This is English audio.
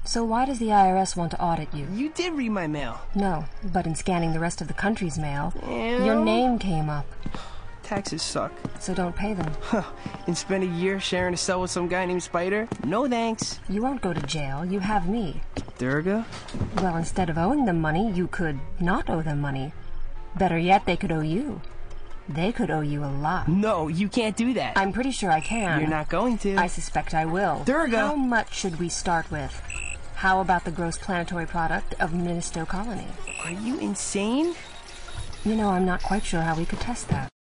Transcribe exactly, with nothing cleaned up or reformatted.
So why does the I R S want to audit you? You did read my mail. No, but in scanning the rest of the country's mail, Ew. your name came up. Taxes suck. So don't pay them. And spend a year sharing a cell with some guy named Spider? No thanks. You won't go to jail. You have me. Durga? Well, instead of owing them money, you could not owe them money. Better yet, they could owe you. They could owe you a lot. No, you can't do that. I'm pretty sure I can. You're not going to. I suspect I will. Durga! How much should we start with? How about the gross planetary product of Ministo Colony? Are you insane? You know, I'm not quite sure how we could test that.